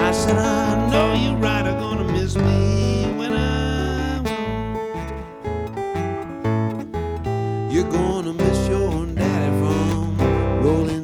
I said, I know you're right, I'm gonna miss me when I'm gone. You're gonna miss your daddy from Rolling